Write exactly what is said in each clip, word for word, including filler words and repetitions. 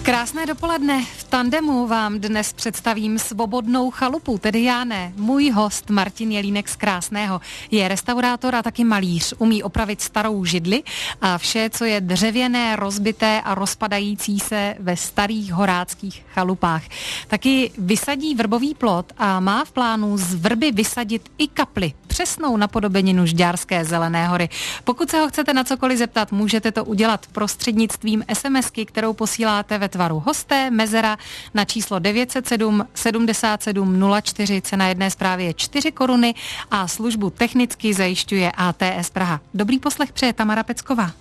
Krásné dopoledne. V tandemu vám dnes představím svobodnou chalupu, tedy já ne. Můj host Martin Jelínek z Krásného je restaurátor a taky malíř. Umí opravit starou židli a vše, co je dřevěné, rozbité a rozpadající se ve starých horáckých chalupách. Taky vysadí vrbový plot a má v plánu z vrby vysadit i kapli, přesnou napodobeninu Žďárské Zelené hory. Pokud se ho chcete na cokoliv zeptat, můžete to udělat prostřednictvím SMSky, kterou posíláte ve tvaru hosté, mezera na číslo devět set sedm sedmdesát sedm nula čtyři, cena jedné zprávy je čtyři koruny a službu technicky zajišťuje A T S Praha. Dobrý poslech přeje Tamara Pecková.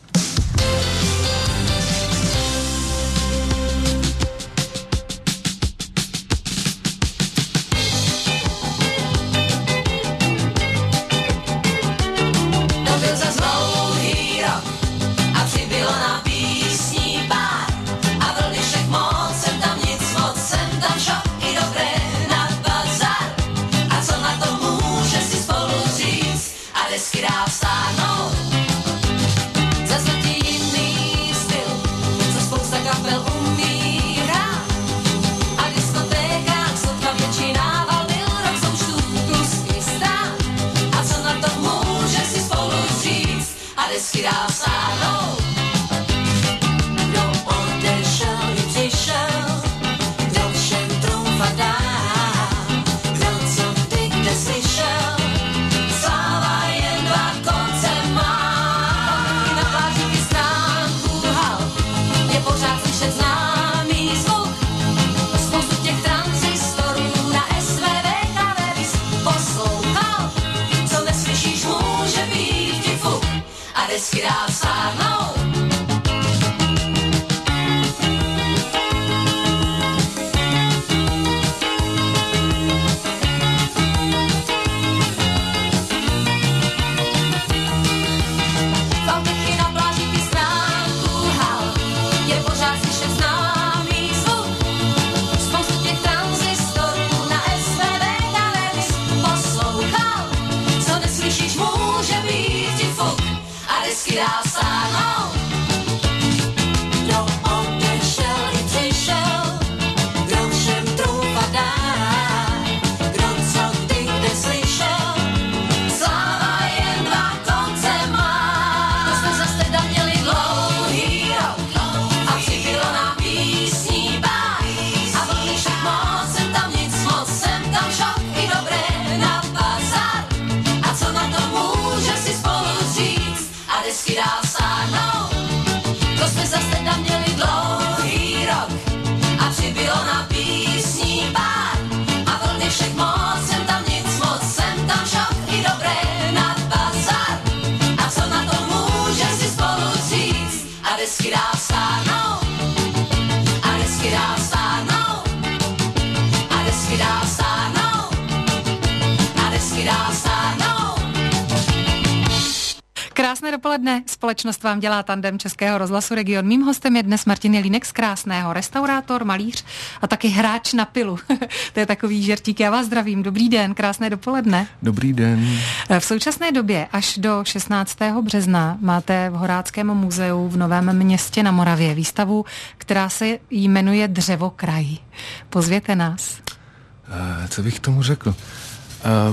Krásné dopoledne. Společnost vám dělá tandem Českého rozhlasu Region. Mým hostem je dnes Martin Jelínek z Krásného, restaurátor, malíř a taky hráč na pilu. To je takový žertík. Já vás zdravím. Dobrý den, krásné dopoledne. Dobrý den. V současné době až do šestnáctého března máte v Horáckém muzeu v Novém Městě na Moravě výstavu, která se jmenuje Dřevokraj. Pozvěte nás. Uh, co bych tomu řekl? Uh,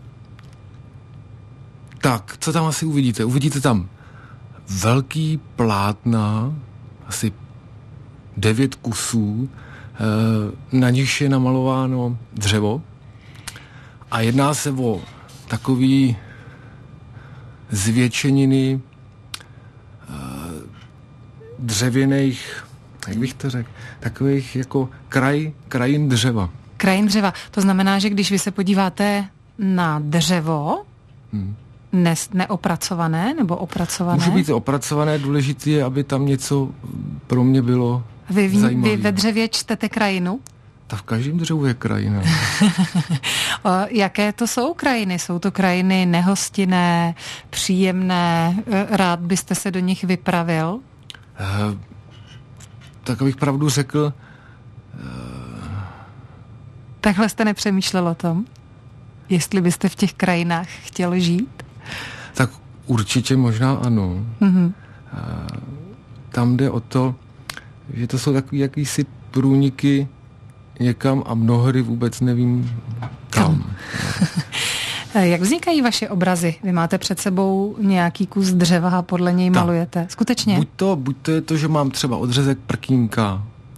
Tak, co tam asi uvidíte? Uvidíte tam velký plátna, asi devět kusů, na nich je namalováno dřevo a jedná se o takový zvětšeniny dřevěných, jak bych to řekl, takových jako kraj, krajin dřeva. Krajin dřeva, to znamená, že když vy se podíváte na dřevo, hmm. Ne, neopracované nebo opracované? Může být opracované, důležité je, aby tam něco pro mě bylo vy, v, zajímavé. Vy ve dřevě čtete krajinu? Ta v každém dřevu je krajina. Jaké to jsou krajiny? Jsou to krajiny nehostinné, příjemné? Rád byste se do nich vypravil? Uh, tak abych pravdu řekl... Uh... Takhle jste nepřemýšlel o tom? Jestli byste v těch krajinách chtěl žít? Tak určitě možná ano. Mm-hmm. Tam jde o to, že to jsou takový jakýsi průniky někam a mnohdy vůbec nevím kam. Jak vznikají vaše obrazy? Vy máte před sebou nějaký kus dřeva a podle něj Ta. malujete. Skutečně? Buď to, buď to je to, že mám třeba odřezek prkínka,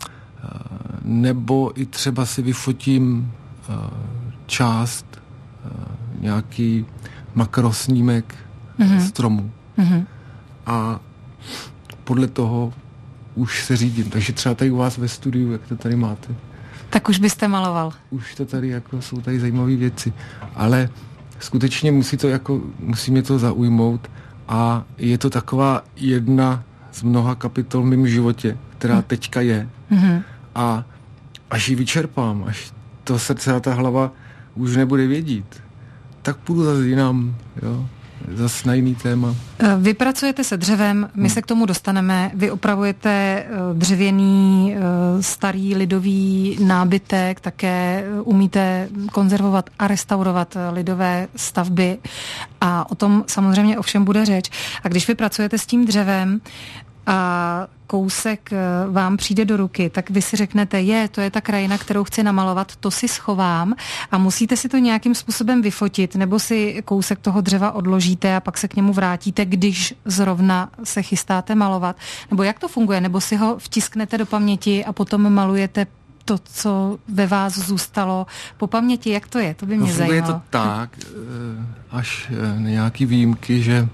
nebo i třeba si vyfotím část, nějaký makrosnímek mm-hmm. stromu. Mm-hmm. A podle toho už se řídím. Takže třeba tady u vás ve studiu, jak to tady máte. Tak už byste maloval. Už to tady jako jsou tady zajímavé věci. Ale skutečně musí to jako, musí mě to zaujmout a je to taková jedna z mnoha kapitol v mém životě, která teďka je. Mm-hmm. A až ji vyčerpám, až to srdce a ta hlava už nebude vědět, tak půjdu zase jinam, jo, zase na jiný téma. Vy pracujete se dřevem, my hmm. se k tomu dostaneme, vy opravujete dřevěný starý lidový nábytek, také umíte konzervovat a restaurovat lidové stavby a o tom samozřejmě ovšem bude řeč. A když vy pracujete s tím dřevem a kousek vám přijde do ruky, tak vy si řeknete, je, to je ta krajina, kterou chci namalovat, to si schovám a musíte si to nějakým způsobem vyfotit, nebo si kousek toho dřeva odložíte a pak se k němu vrátíte, když zrovna se chystáte malovat. Nebo jak to funguje? Nebo si ho vtisknete do paměti a potom malujete to, co ve vás zůstalo po paměti? Jak to je? To by mě no, zajímalo. Je to tak, až nějaký výjimky, že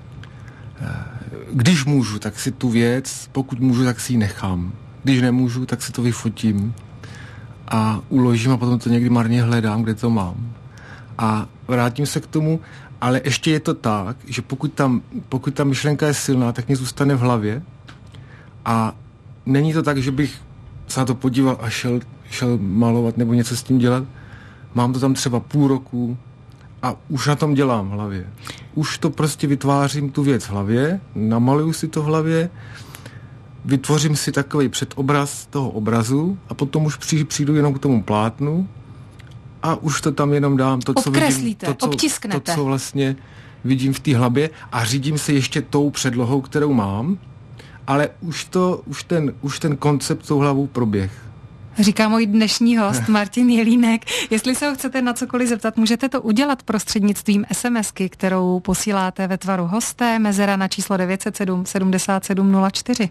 když můžu, tak si tu věc, pokud můžu, tak si ji nechám. Když nemůžu, tak si to vyfotím a uložím a potom to někdy marně hledám, kde to mám. A vrátím se k tomu, ale ještě je to tak, že pokud, tam, pokud ta myšlenka je silná, tak mě zůstane v hlavě a není to tak, že bych se na to podíval a šel, šel malovat nebo něco s tím dělat. Mám to tam třeba půl roku, a už na tom dělám v hlavě. Už to prostě vytvářím tu věc v hlavě, namaluju si to v hlavě, vytvořím si takový předobraz toho obrazu a potom už přijdu jenom k tomu plátnu a už to tam jenom dám. To, co vidím, to, co, obtisknete. To, co vlastně vidím v té hlavě a řídím se ještě tou předlohou, kterou mám, ale už, to, už, ten, už ten koncept tou hlavou proběh. Říká můj dnešní host Martin Jelínek. Jestli se ho chcete na cokoliv zeptat, můžete to udělat prostřednictvím SMSky, kterou posíláte ve tvaru hosté, mezera na číslo devět set sedm sedmdesát sedm nula čtyři.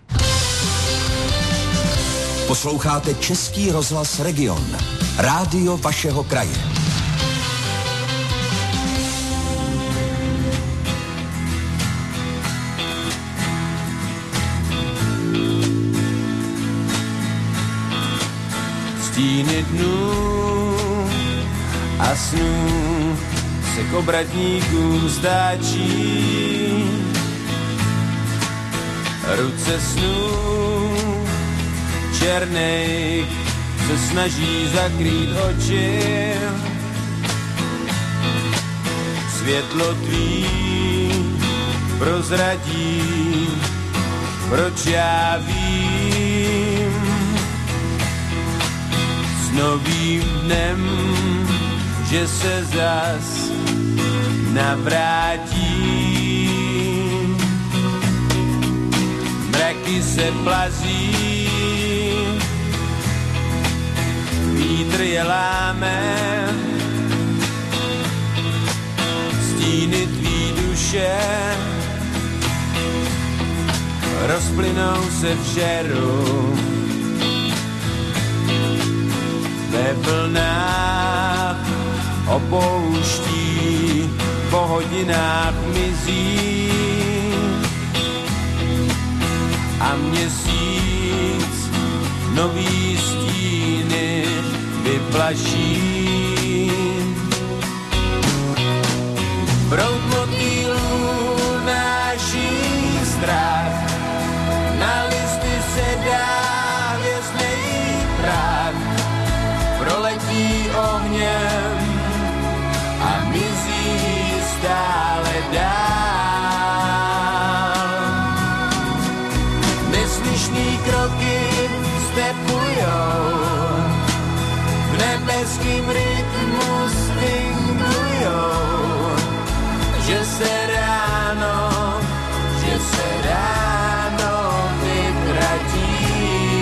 Posloucháte Český rozhlas Region. Rádio vašeho kraje. Stíny dnů a snů se k obratníkům stáčí. Ruce snů černej se snaží zakrýt oči. Světlo tvý prozradí, proč já vím. S novým dnem, že se zas navrátí. Mraky se plazí, vítr je láme, stíny tvý duše rozplynou se v žeru. Ve vlnách opouští, po hodinách mizí a měsíc nový stíny vyplaší. Proud motýlů náší strach, na listy se dá hvězdnej prach. Proletí ohněm a mizí stále dál. Neslyšný kroky stepujou, v nebeským rytmu swingujou, že se ráno, že se ráno vytratí.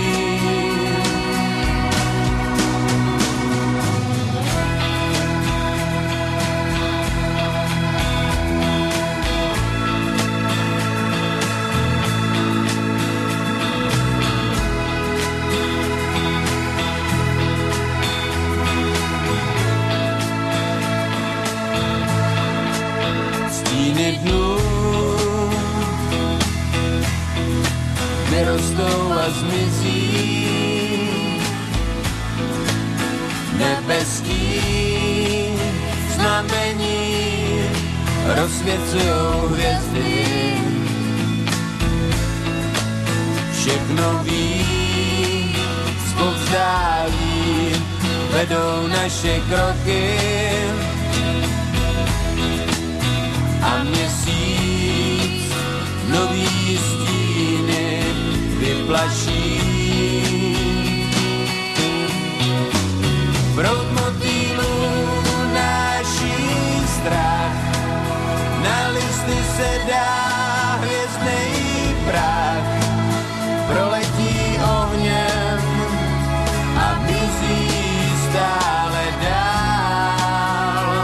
zmizí. Nebeský znamení rozsvěcujou hvězdy. Všechno ví, zpovzdálí vedou naše kroky a měsíc nový stíny vyplaší. Proud motýlů náší strach, na listy se dá hvězdnej prach, proletí ohněm a mizí stále dál.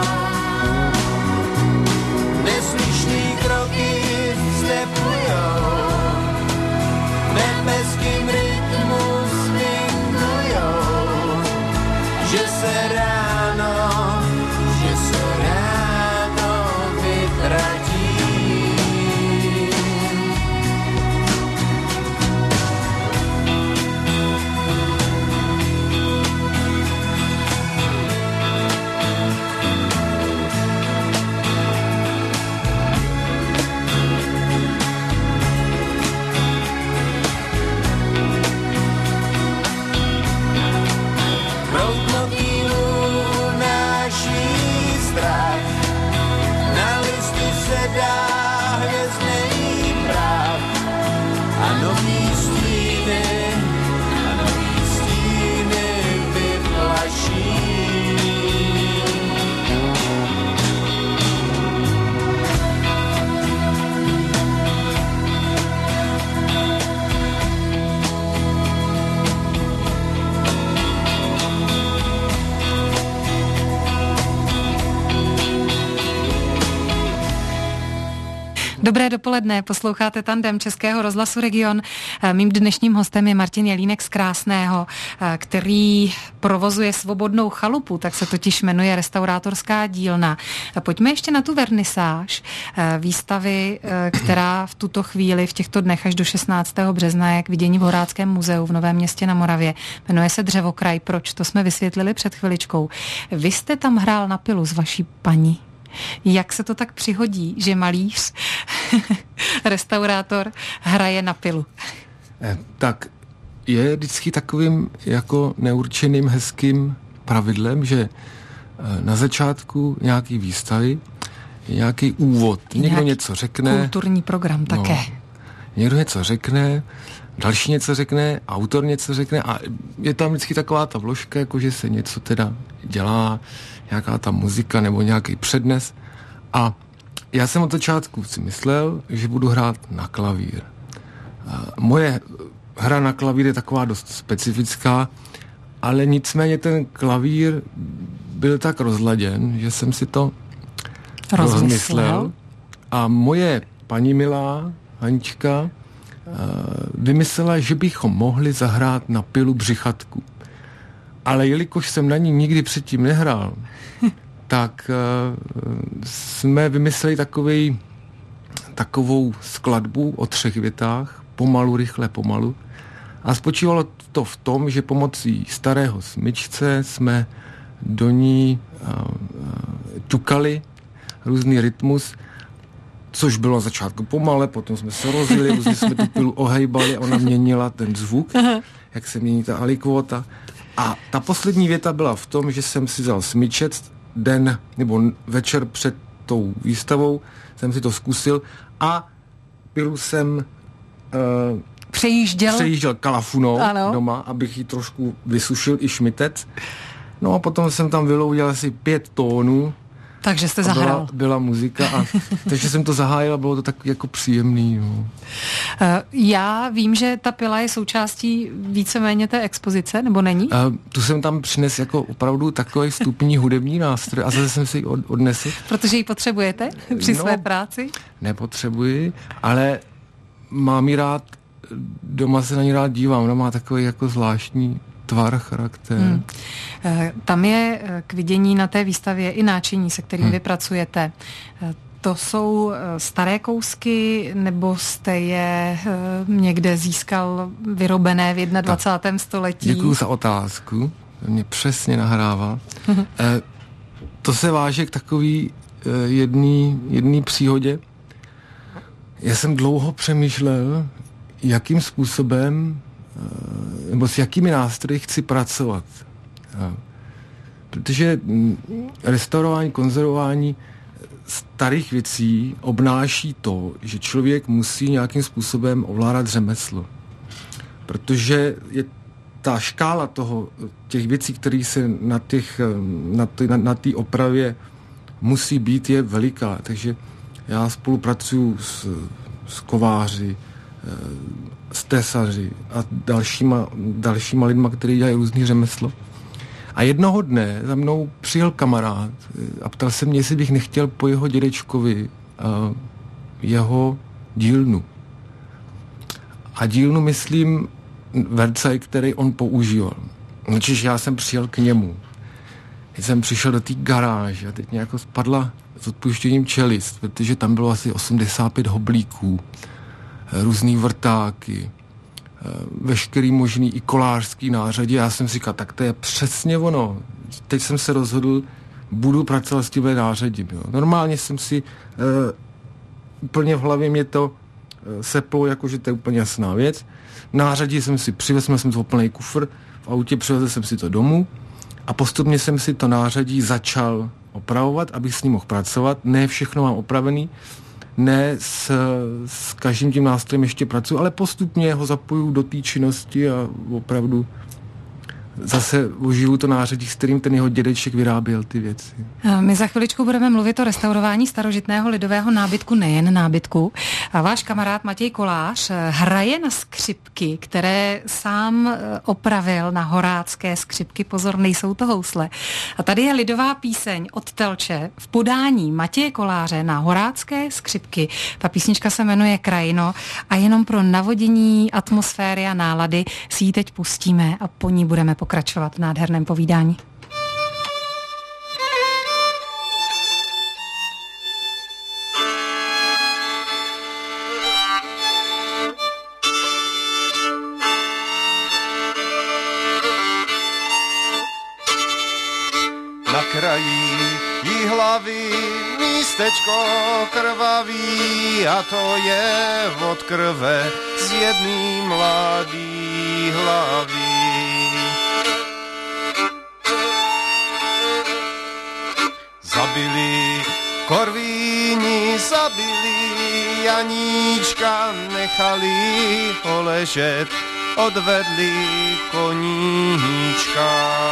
Neslyšný kroky stepujou, nebeským rytmu swingujou, že se ráno, že se ráno vytratí. Na listy se dá hvězdnej prach a nový stíny, a nový stíny vyplaší. Dobré dopoledne, posloucháte Tandem Českého rozhlasu Region. Mým dnešním hostem je Martin Jelínek z Krásného, který provozuje Svobodnou chalupu, tak se totiž jmenuje Restaurátorská dílna. Pojďme ještě na tu vernisáž výstavy, která v tuto chvíli, v těchto dnech až do šestnáctého března je k vidění v Horáckém muzeu v Novém Městě na Moravě. Jmenuje se Dřevokraj. Proč? To jsme vysvětlili před chviličkou. Vy jste tam hrál na pilu s vaší paní. Jak se to tak přihodí, že malíř, restaurátor, hraje na pilu? Eh, tak je vždycky takovým jako neurčeným hezkým pravidlem, že na začátku nějaký výstavy je nějaký úvod. Někdo nějaký něco řekne. Kulturní program také. No, někdo něco řekne, další něco řekne, autor něco řekne a je tam vždycky taková ta vložka, jako že se něco teda dělá, nějaká ta muzika nebo nějaký přednes. A já jsem od začátku si myslel, že budu hrát na klavír. Moje hra na klavír je taková dost specifická, ale nicméně ten klavír byl tak rozladěn, že jsem si to rozmyslel. rozmyslel. A moje paní milá, Hanička, vymyslela, že bychom mohli zahrát na pilu břichatku. Ale jelikož jsem na ní nikdy předtím nehrál, tak uh, jsme vymysleli takovej, takovou skladbu o třech větách, pomalu, rychle, pomalu. A spočívalo to v tom, že pomocí starého smyčce jsme do ní uh, uh, ťukali různý rytmus, což bylo na začátku pomale, potom jsme se rozjeli, různě jsme tu pilu ohejbali a ona měnila ten zvuk, jak se mění ta alikvota. A ta poslední věta byla v tom, že jsem si vzal smyčec den nebo večer před tou výstavou, jsem si to zkusil a pilu jsem uh, přejížděl, přejížděl kalafunou ano. doma, abych ji trošku vysušil i šmitec. No a potom jsem tam vyloudil asi pět tónů. Takže jste zahrál. Byla, byla muzika a takže jsem to zahájil a bylo to tak jako příjemný. No. Já vím, že ta pila je součástí víceméně té expozice, nebo není? Uh, tu jsem tam přines jako opravdu takový vstupní hudební nástroj a zase jsem si ji od, odnesl. Protože ji potřebujete při no, své práci? Nepotřebuji, ale mám ji rád, doma se na ní rád dívám, ona má takový jako zvláštní tvar, charakter. Hmm. Tam je k vidění na té výstavě i náčiní, se kterým hmm. vy pracujete. to jsou staré kousky, nebo jste je někde získal vyrobené v dvacátém prvním století? Děkuju za otázku, mě přesně nahrával. e, to se váže k takový e, jedný, jedný příhodě. Já jsem dlouho přemýšlel, jakým způsobem e, nebo s jakými nástroji chci pracovat. E, protože restaurování, konzervování starých věcí obnáší to, že člověk musí nějakým způsobem ovládat řemeslo. Protože je ta škála toho, těch věcí, které se na těch, na té na, na opravě musí být, je veliká. Takže já spolupracuju s, s kováři, s tesaři a dalšíma, dalšíma lidma, kteří dělají různý řemeslo. A jednoho dne za mnou přijel kamarád a ptal se mě, jestli bych nechtěl po jeho dědečkovi uh, jeho dílnu. A dílnu myslím Vercaj, který on používal. Znači, já jsem přijel k němu. Teď jsem přišel do té garáže a teď mě jako spadla s odpuštěním čelist, protože tam bylo asi osmdesát pět hoblíků, různý vrtáky, veškerý možný i kolářský nářadí. Já jsem si říkal, tak to je přesně ono. Teď jsem se rozhodl, budu pracovat s tímhle nářadím. Jo. Normálně jsem si uh, úplně v hlavě mě to uh, seplo, jakože to je úplně jasná věc. Nářadí jsem si přivez, měl jsem to plný kufr, v autě přivezl jsem si to domů a postupně jsem si to nářadí začal opravovat, abych s ním mohl pracovat. Ne všechno mám opravený, ne s, s každým tím nástrojem ještě pracuji, ale postupně ho zapoju do té činnosti a opravdu zase oživu to nářadí, s kterým ten jeho dědeček vyráběl ty věci. My za chviličku budeme mluvit o restaurování starožitného lidového nábytku, nejen nábytku. A váš kamarád Matěj Kolář hraje na skřipky, které sám opravil na horácké skřipky. Pozor, nejsou to housle. A tady je lidová píseň od Telče v podání Matěje Koláře na horácké skřipky. Ta písnička se jmenuje Krajino a jenom pro navodění atmosféry a nálady si ji teď pustíme a po ní budeme pokračovat v nádherném povídání. Na kraji Jihlavy místečko krvavý a to je od krve z jedný mladý hlavy. Zabili korvíni, zabili Janíčka, nechali ho ležet, odvedli koníčka.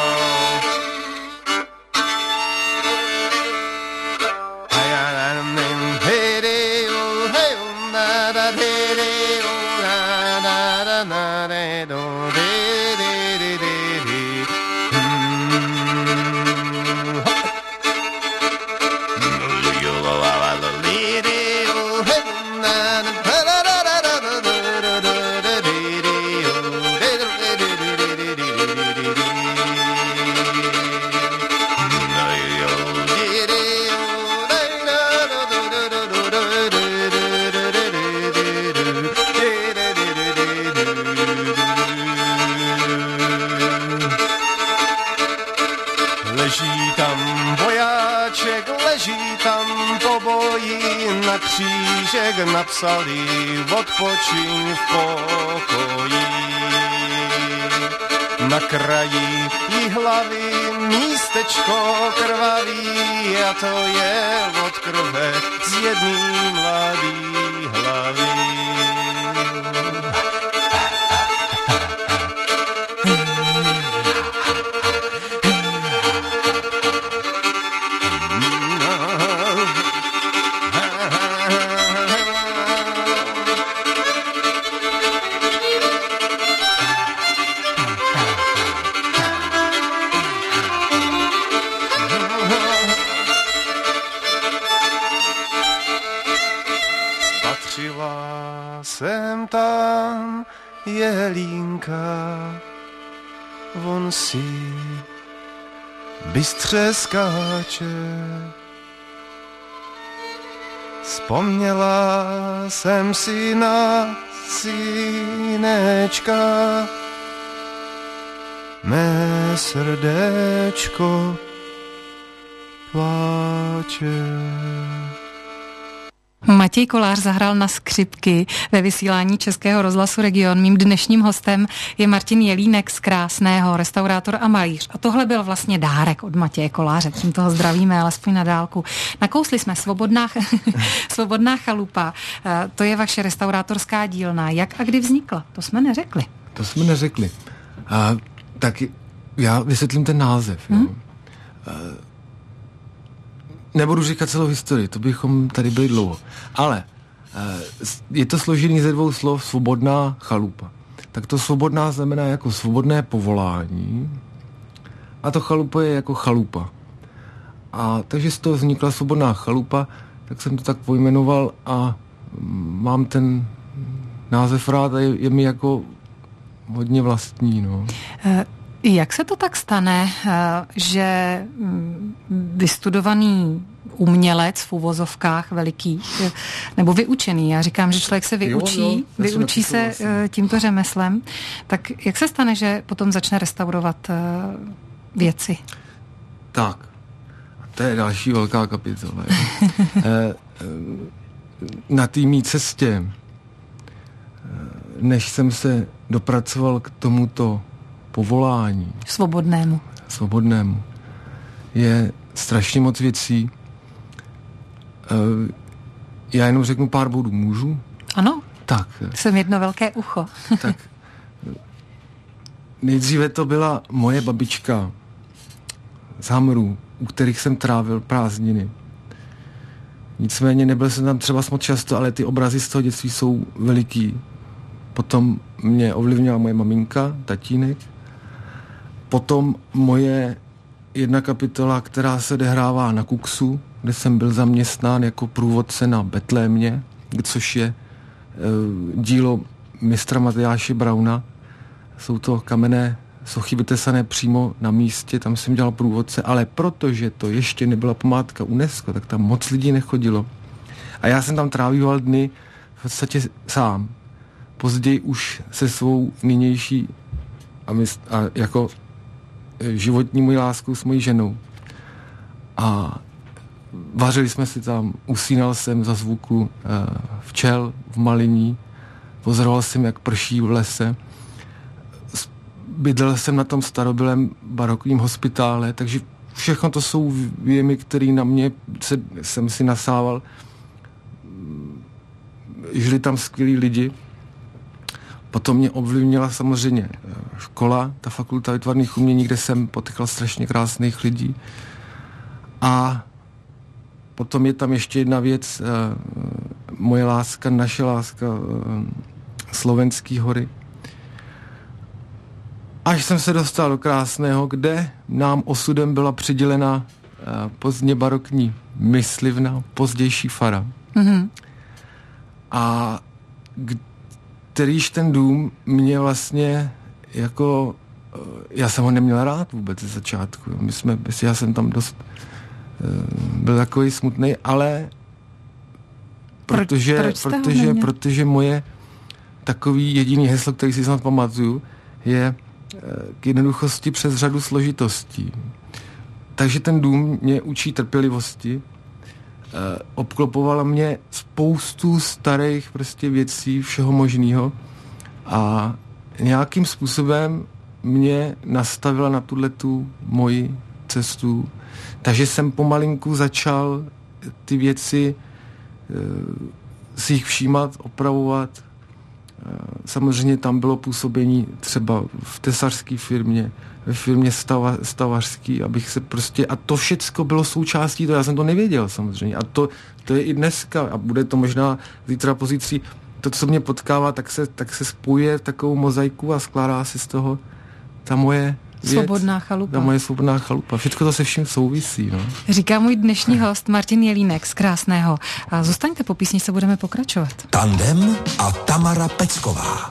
Na křížek napsali odpočiň v pokoji. Na kraji Jihlavy místečko krvavý a to je od krve z jedný mladý hlavy. Jsem tam jelínka, on si bystře skáče. Vzpomněla jsem si na synečka, mé srdéčko pláče. Matěj Kolář zahrál na skřipky ve vysílání Českého rozhlasu Region. Mým dnešním hostem je Martin Jelínek z Krásného, restaurátor a malíř. A tohle byl vlastně dárek od Matěje Koláře. Tím toho zdravíme, alespoň na dálku. Nakousli jsme Svobodná, Svobodná chalupa. To je vaše restaurátorská dílna. Jak a kdy vznikla? To jsme neřekli. To jsme neřekli. A, tak já vysvětlím ten název. Hmm? Nebudu říkat celou historii, to bychom tady byli dlouho. Ale je to složený ze dvou slov svobodná chalupa. Tak to svobodná znamená jako svobodné povolání a to chalupa je jako chalupa. A takže z toho vznikla svobodná chalupa, tak jsem to tak pojmenoval a mám ten název rád a je, je mi jako hodně vlastní. No. Jak se to tak stane, že vystudovaný umělec v uvozovkách velikých, nebo vyučený, já říkám, že člověk se vyučí, jo, jo, vyučí se vlastně tímto řemeslem, tak jak se stane, že potom začne restaurovat věci? Tak, to je další velká kapitola. Na té mý cestě, než jsem se dopracoval k tomuto povolání. Svobodnému. Svobodnému. Je strašně moc věcí. Já jenom řeknu pár bodů. Můžu? Ano. Tak. Jsem jedno velké ucho. Tak. Nejdříve to byla moje babička z Hamrů, u kterých jsem trávil prázdniny. Nicméně nebyl jsem tam třeba moc často, ale ty obrazy z toho dětství jsou veliký. Potom mě ovlivnila moje maminka, tatínek. Potom moje jedna kapitola, která se odehrává na Kuksu, kde jsem byl zaměstnán jako průvodce na Betlémě, což je e, dílo mistra Matyáše Brauna. Jsou to kamenné sochy vytesané přímo na místě, tam jsem dělal průvodce, ale protože to ještě nebyla památka UNESCO, tak tam moc lidí nechodilo. A já jsem tam trávíval dny v podstatě sám. Později už se svou nynější a, mysl, a jako životní mojí láskou s mojí ženou. A vařili jsme si tam, usínal jsem za zvuku uh, včel v Maliní, pozoroval jsem, jak prší v lese. Bydlel jsem na tom starobylém barokním hospitále, takže všechno to jsou věmy, které na mě se, jsem si nasával. Žili tam skvělí lidi. Potom mě ovlivnila samozřejmě škola, ta fakulta výtvarných umění, kde jsem potkal strašně krásných lidí. A potom je tam ještě jedna věc, moje láska, naše láska, Slovenský hory. Až jsem se dostal do Krásného, kde nám osudem byla přidělena pozdně barokní myslivna, pozdější fara. Mm-hmm. A kterýž ten dům mě vlastně jako, já jsem ho neměl rád vůbec ze začátku. My jsme, já jsem tam dost byl takový smutný, ale protože, Proč protože, protože moje takový jediný heslo, který si snad pamatuju, je k jednoduchosti přes řadu složitostí. Takže ten dům mě učí trpělivosti, obklopovala mě spoustu starých prostě věcí, všeho možného a nějakým způsobem mě nastavila na tuhletu moji cestu. Takže jsem pomalinku začal ty věci si jich všímat, opravovat. Samozřejmě tam bylo působení třeba v tesařské firmě, ve firmě stava, stavařský, abych se prostě, a to všecko bylo součástí toho, já jsem to nevěděl samozřejmě, a to, to je i dneska, a bude to možná zítra pozítří, to, co mě potkává, tak se, tak se spojuje v takovou mozaiku a skládá se z toho ta moje věc, svobodná chalupa. Ta moje svobodná chalupa. Všechno to se vším souvisí. No. Říká můj dnešní host Martin Jelínek z Krásného. A zůstaňte po písni, se budeme pokračovat. Tandem a Tamara Pecková.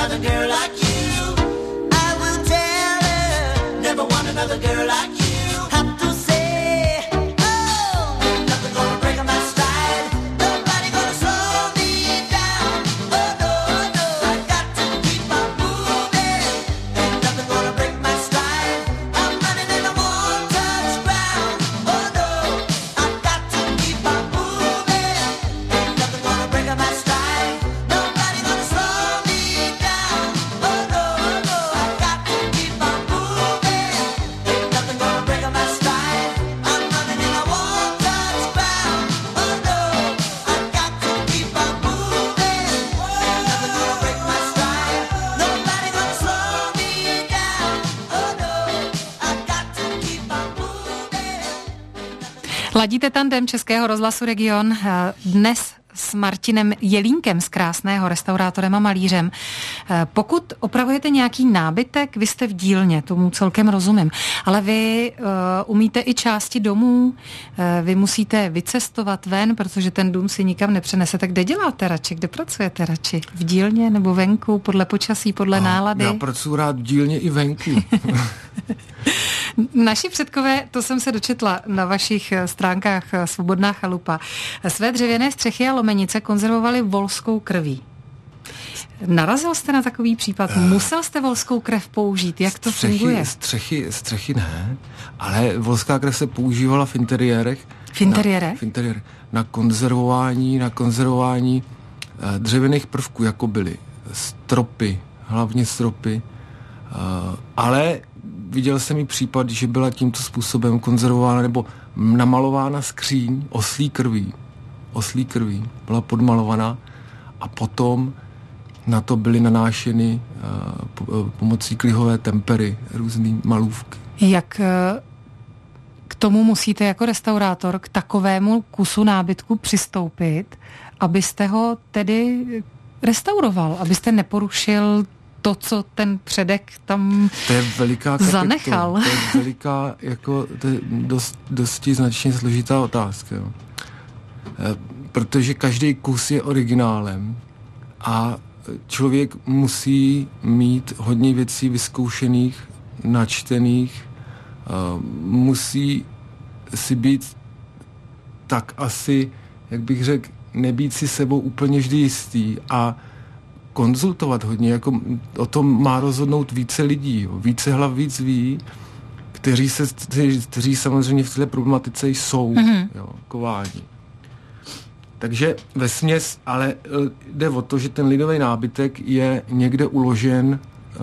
another girl like you. I will tell her, never want another girl like you. Have to say, oh, nothing gonna break my stride. Nobody gonna slow me down. Oh no, no, I got to keep on moving. Ain't nothing gonna break my stride. I'm running and I won't touch ground. Oh no, I got to keep on moving. Ain't nothing gonna break my stride. Nobody gonna slow me down. Oh no, no, I got to keep on moving. Ain't nothing gonna break my stride. I'm running and I won't touch ground. Oh no, I got to keep on moving. Ain't nothing gonna break my stride. Nobody gonna slow me down. Oh no, I got to keep on moving. Ladíte tandem Českého rozhlasu Region dnes s Martinem Jelínkem z Krásného, restaurátorem a malířem. Pokud opravujete nějaký nábytek, vy jste v dílně, tomu celkem rozumím, ale vy uh, umíte i části domů, uh, vy musíte vycestovat ven, protože ten dům si nikam nepřenesete. Kde děláte radši, kde pracujete radši? V dílně nebo venku, podle počasí, podle A nálady? Já pracuji rád v dílně i venku. Naši předkové, to jsem se dočetla na vašich stránkách Svobodná chalupa, své dřevěné střechy a lomenice konzervovali volskou krví. Narazil jste na takový případ? Musel jste volskou krev použít? Jak to střechy, funguje? Střechy, střechy ne, ale volská krev se používala v interiérech. V interiérech? Na, v interiérech. Na konzervování, na konzervování eh, dřevěných prvků, jako byly stropy, hlavně stropy, eh, ale viděl jsem i případ, že byla tímto způsobem konzervována nebo namalována skříň oslí krví. Oslí krví byla podmalovaná a potom na to byly nanášeny uh, po, pomocí klihové tempery různý malůvky. Jak k tomu musíte jako restaurátor k takovému kusu nábytku přistoupit, abyste ho tedy restauroval, abyste neporušil to, co ten předek tam to je veliká zanechal. To je veliká, jako, to je dost, dosti značně složitá otázka. Jo. E, protože každý kus je originálem a člověk musí mít hodně věcí vyzkoušených, načtených, e, musí si být tak asi, jak bych řekl, nebýt si sebou úplně vždy jistý a konzultovat hodně, jako o tom má rozhodnout více lidí, jo. Více hlav víc ví, kteří, se, kteří, kteří samozřejmě v této problematice jsou, mm-hmm. jo, kování. Takže vesměs, ale jde o to, že ten lidový nábytek je někde uložen uh,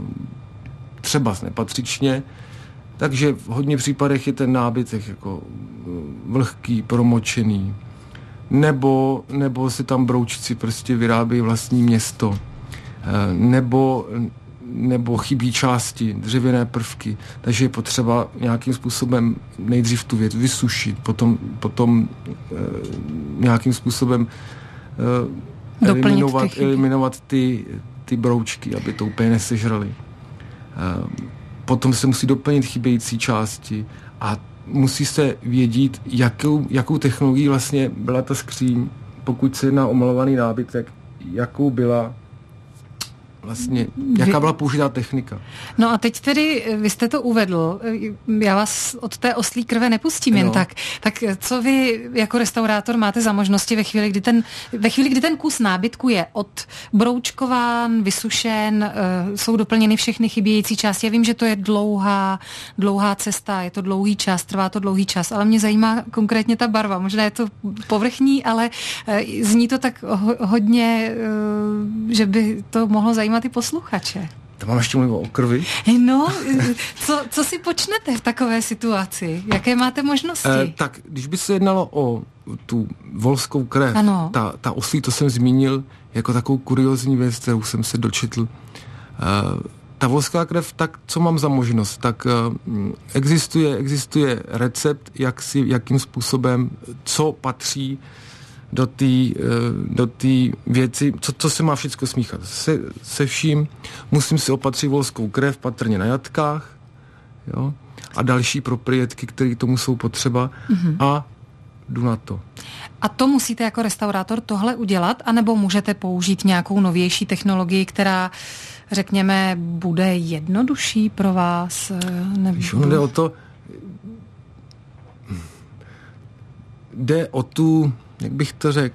třeba nepatřičně, takže v hodně případech je ten nábytek jako vlhký, promočený, nebo, nebo si tam broučci prostě vyrábí vlastní město, nebo, nebo chybí části, dřevěné prvky, takže je potřeba nějakým způsobem nejdřív tu věc vysušit, potom, potom eh, nějakým způsobem eh, eliminovat, ty, eliminovat ty, ty broučky, aby to úplně nesežrali. Eh, potom se musí doplnit chybějící části a musí se vědět, jakou, jakou technologií vlastně byla ta skříň, pokud se jedná o malovaný nábytek, jakou byla vlastně, jaká byla použitá technika. No a teď tedy, vy jste to uvedl, já vás od té oslí krve nepustím jen no. tak. Tak co vy jako restaurátor máte za možnosti ve chvíli, kdy ten, ve chvíli, kdy ten kus nábytku je odbroučkován, vysušen, uh, jsou doplněny všechny chybějící části. Já vím, že to je dlouhá, dlouhá cesta, je to dlouhý čas, trvá to dlouhý čas, ale mě zajímá konkrétně ta barva. Možná je to povrchní, ale uh, zní to tak ho, hodně, uh, že by to mohlo zajímat ty posluchače. To mám ještě mluvit o krvi? No, co, co si počnete v takové situaci? Jaké máte možnosti? Eh, tak, když by se jednalo o tu volskou krev, ano. ta, ta oslí, to jsem zmínil jako takovou kuriózní věc, kterou jsem se dočetl. Eh, ta volská krev, tak co mám za možnost? Tak eh, existuje, existuje recept, jak si, jakým způsobem, co patří do té do té věci, co, co se má všechno smíchat. Se, se vším musím si opatřit volskou krev, patrně na jatkách, jo, a další proprietky, které tomu jsou potřeba. Mm-hmm. A jdu na to. A to musíte jako restaurátor tohle udělat, anebo můžete použít nějakou novější technologii, která, řekněme, bude jednodušší pro vás? Nebo... Když ono jde o to, jde o tu, jak bych to řekl,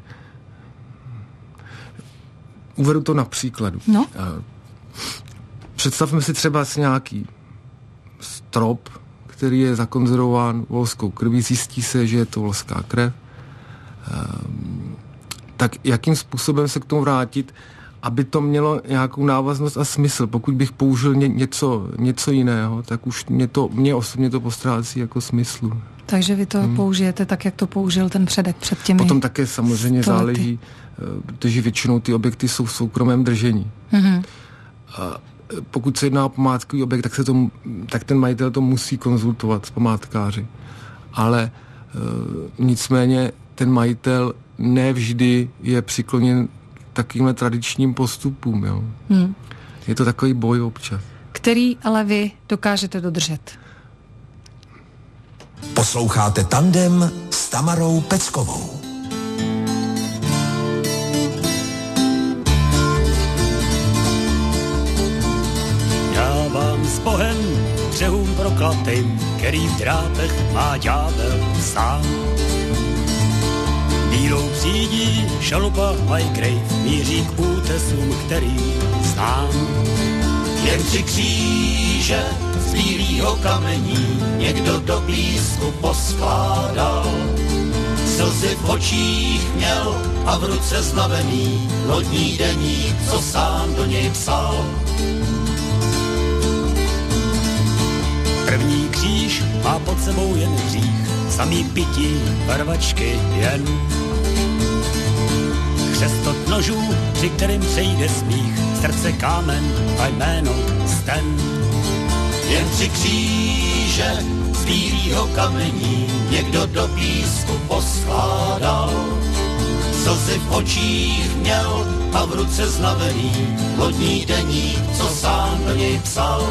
uvedu to na příkladu. No. Představme si třeba nějaký strop, který je zakonzervován volskou krví, zjistí se, že je to volská krev. Tak jakým způsobem se k tomu vrátit, aby to mělo nějakou návaznost a smysl. Pokud bych použil ně, něco, něco jiného, tak už mě, to, mě osobně to postrácí jako smyslu. Takže vy to hmm. použijete tak, jak to použil ten předek před těmi Potom také samozřejmě stolety. Záleží, protože většinou ty objekty jsou v soukromém držení. Hmm. A pokud se jedná o památkový objekt, tak, se to, tak ten majitel to musí konzultovat s památkáři. Ale e, nicméně ten majitel nevždy je přikloněn takovýmhle tradičním postupům. Jo. Hmm. Je to takový boj občas. Který ale vy dokážete dodržet. Posloucháte Tandem s Tamarou Peckovou. Já vám s Bohem břehům proklatým, který v drátech má ďábel sám. Bílou přídí šalupa Highgrave míří k útesům, který znám. Jen tři kříže z bílýho kamení někdo do písku poskládal. Slzy v očích měl a v ruce znavený lodní deník, co sám do něj psal. První kříž má pod sebou jen hřích, samý pití, barvačky jen. Křestot nožů, při kterým přejde smích, srdce kámen a jméno sten. Jen tři kříže z bílýho kamení někdo do písku poskládal. Slzy v očích měl a v ruce znavený lodní deník, co sám do něj psal.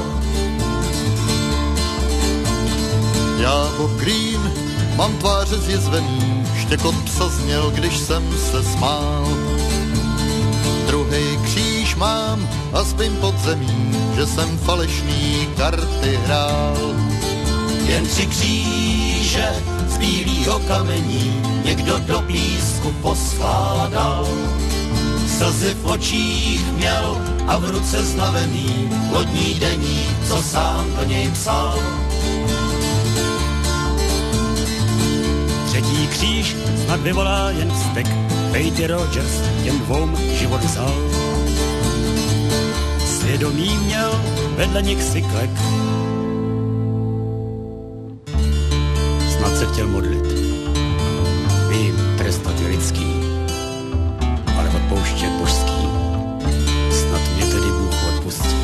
Já Bob Green mám tváře zjezvený, štěkot psa zněl, když jsem se smál. Druhý kříž mám a spím pod zemí, že jsem falešný karty hrál. Jen tři kříže z bílýho kamení někdo do písku poskládal. Slzy v očích měl a v ruce znavený lodní deník, co sám do něj psal. Třetí kříž snad vyvolá jen vztek, Katie Rogers těm dvou život vzal. Svědomí měl vedle nich syklek, snad se chtěl modlit. Vím, trestat je lidský, ale odpouštět božský, snad mě tedy Bůh odpustí.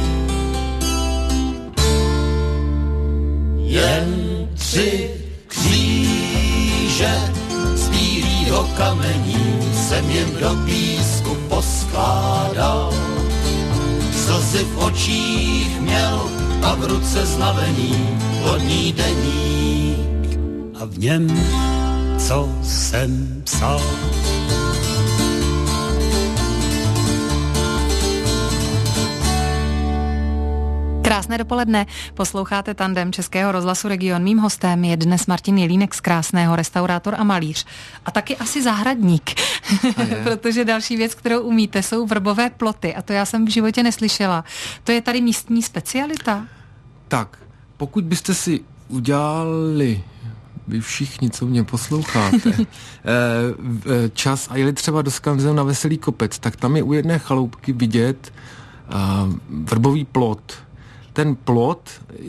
Jen tři kříže z bílýho kamení jsem jen do písku poskládal. Slzy v očích měl a v ruce znavený lodní deník. A v něm, co jsem psal. Krásné dopoledne, posloucháte Tandem Českého rozhlasu Region. Mým hostem je dnes Martin Jelínek z Krásného, restaurátor a malíř. A taky asi zahradník, protože další věc, kterou umíte, jsou vrbové ploty. A to já jsem v životě neslyšela. To je tady místní specialita? Tak, pokud byste si udělali, vy všichni, co mě posloucháte, čas a jeli třeba do Skanzenu na Veselý kopec, tak tam je u jedné chaloupky vidět vrbový plot. Ten plot,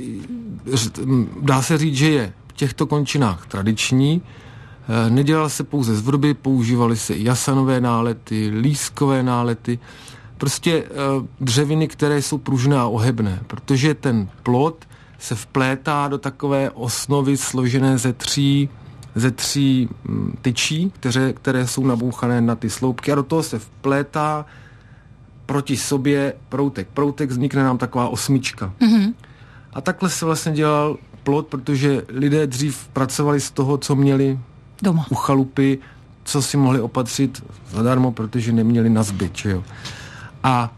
dá se říct, že je v těchto končinách tradiční. Nedělal se pouze z vrby, používaly se i jasanové nálety, lískové nálety, prostě dřeviny, které jsou pružné a ohebné, protože ten plot se vplétá do takové osnovy složené ze tří, ze tří tyčí, které, které jsou nabouchané na ty sloupky, a do toho se vplétá proti sobě proutek. Proutek, vznikne nám taková osmička. Mm-hmm. A takhle se vlastně dělal plot, protože lidé dřív pracovali z toho, co měli Doma. u chalupy, co si mohli opatřit zadarmo, protože neměli na zbyt, že jo. A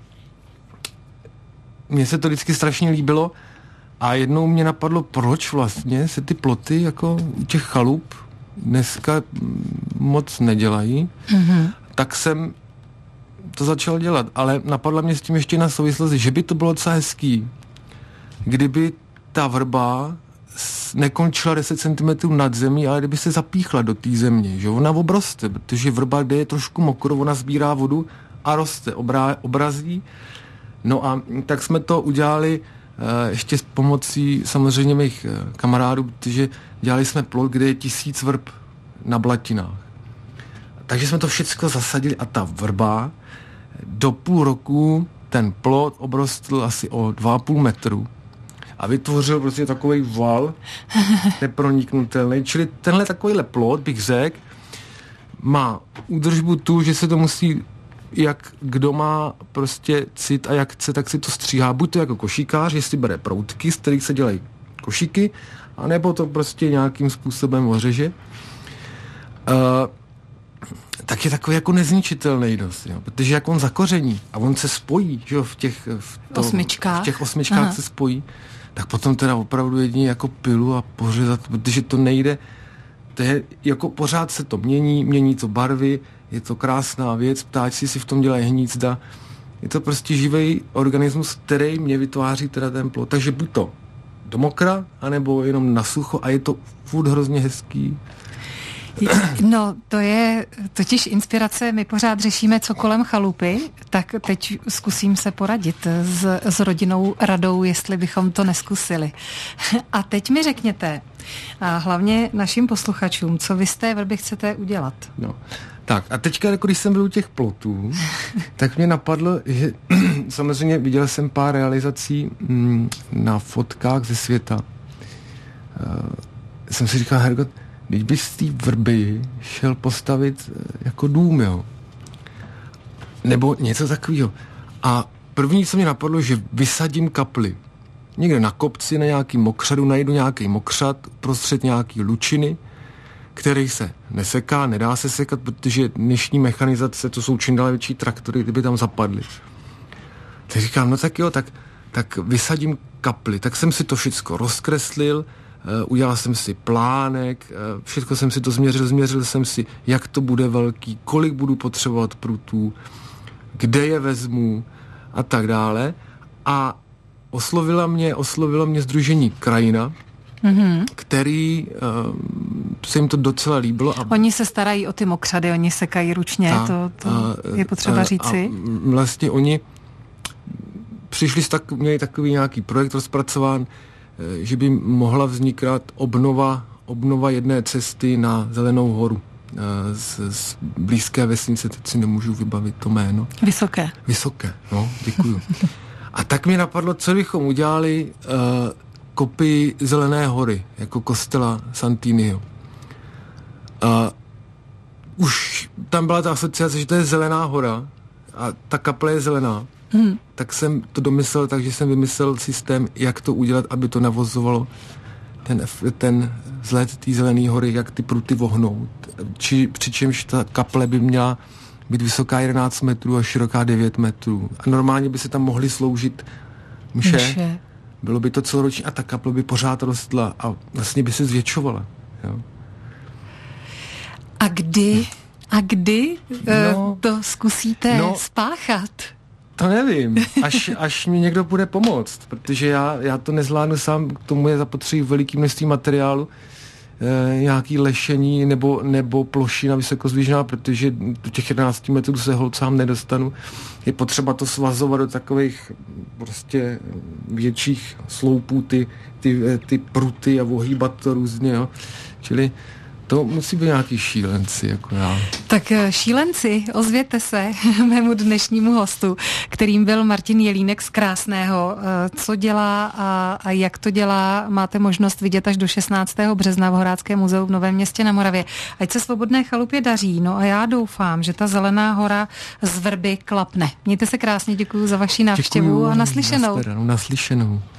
mně se to vždycky strašně líbilo a jednou mě napadlo, proč vlastně se ty ploty jako u těch chalup dneska moc nedělají, mm-hmm. tak jsem to začal dělat, ale napadla mě s tím ještě jedna souvislost, že by to bylo docela hezký, kdyby ta vrba nekončila deset centimetrů nad zemí, ale kdyby se zapíchla do té země, že ona obroste, protože vrba, kde je trošku mokro, ona sbírá vodu a roste, obrá, obrazí. No a tak jsme to udělali uh, ještě s pomocí samozřejmě mých uh, kamarádů, protože dělali jsme plot, kde je tisíc vrb na blatinách. Takže jsme to všechno zasadili a ta vrba do půl roku ten plot obrostl asi o dva a půl metru a vytvořil prostě takovej val neproniknutelný. Čili tenhle takovýhle plot, bych řekl, má údržbu tu, že se to musí, jak kdo má prostě cit a jak chce, tak si to stříhá. Buď to jako košíkář, jestli bere proutky, z kterých se dělají košíky, anebo to prostě nějakým způsobem ořeže. Uh, tak je takový jako nezničitelný dost, jo? Protože jak on zakoření a on se spojí, že jo, v těch, v to, osmičkách, v těch osmičkách Aha. se spojí, tak potom teda opravdu jedině jako pilu a pořezat, protože to nejde, to je, jako pořád se to mění, mění to barvy, je to krásná věc, ptáčci si v tom dělají hnízda, je to prostě živý organismus, který mě vytváří teda ten plot, takže buď to do mokra, anebo jenom na sucho a je to furt hrozně hezký. No, to je totiž inspirace, my pořád řešíme, co kolem chalupy, tak teď zkusím se poradit s, s rodinou radou, jestli bychom to neskusili. A teď mi řekněte, a hlavně našim posluchačům, co vy z té vrby chcete udělat? No, tak a teďka, jako když jsem byl u těch plotů, tak mě napadlo, že samozřejmě viděl jsem pár realizací mm, na fotkách ze světa. Uh, jsem si říkal, Hergot, když bys z té vrby šel postavit jako dům, jo. Nebo něco takového. A první, co mě napadlo, že vysadím kapli. Někde na kopci, na nějaký mokřadu, najdu nějaký mokřad, prostřed nějaký lučiny, který se neseká, nedá se sekat, protože dnešní mechanizace, to jsou čím dál větší traktory, kdyby tam zapadly. Tak říkám, no tak jo, tak, tak vysadím kapli. Tak jsem si to všecko rozkreslil, Uh, udělal jsem si plánek, uh, všechno jsem si to změřil, změřil jsem si, jak to bude velký, kolik budu potřebovat prutů, kde je vezmu a tak dále. A oslovila mě, oslovila mě sdružení Krajina, mm-hmm. který uh, se jim to docela líbilo. A oni se starají o ty mokřady, oni sekají ručně, a, to, to a, je potřeba a, říci. A vlastně oni přišli s tak, měli takový nějaký projekt rozpracován, že by mohla vznikat obnova, obnova jedné cesty na Zelenou horu z, z blízké vesnice, teď si nemůžu vybavit to jméno. Vysoké. Vysoké, no, děkuju. A tak mi napadlo, co bychom udělali uh, kopii Zelené hory, jako kostela Santiniho. Uh, už tam byla ta asociace, že to je Zelená hora a ta kaple je zelená. Hmm. Tak jsem to domyslel, takže jsem vymyslel systém, jak to udělat, aby to navozovalo ten, ten vzhled té Zelené hory, jak ty pruty vohnout. Či, přičemž ta kaple by měla být vysoká jedenáct metrů a široká devět metrů. A normálně by se tam mohly sloužit mše. mše. Bylo by to celoroční a ta kaple by pořád rostla a vlastně by se zvětšovala. Jo. A kdy, a kdy no, uh, to zkusíte no, spáchat? To nevím, až, až mi někdo bude pomoct, protože já, já to nezvládnu sám, k tomu je zapotřebí veliký množství materiálu, e, nějaký lešení nebo, nebo plošina vysokozvížná, protože do těch jedenácti metrů se holt sám nedostanu. Je potřeba to svazovat do takových prostě větších sloupů, ty, ty, ty pruty a ohýbat to různě, jo. Čili to musí být nějaký šílenci, jako já. Tak šílenci, ozvěte se mému dnešnímu hostu, kterým byl Martin Jelínek z Krásného. Co dělá a, a jak to dělá, máte možnost vidět až do šestnáctého března v Horáckém muzeu v Novém Městě na Moravě. Ať se Svobodné chalupě daří, no a já doufám, že ta Zelená hora z vrby klapne. Mějte se krásně, děkuju za vaši návštěvu děkuju, a naslyšenou. Naslyšenou.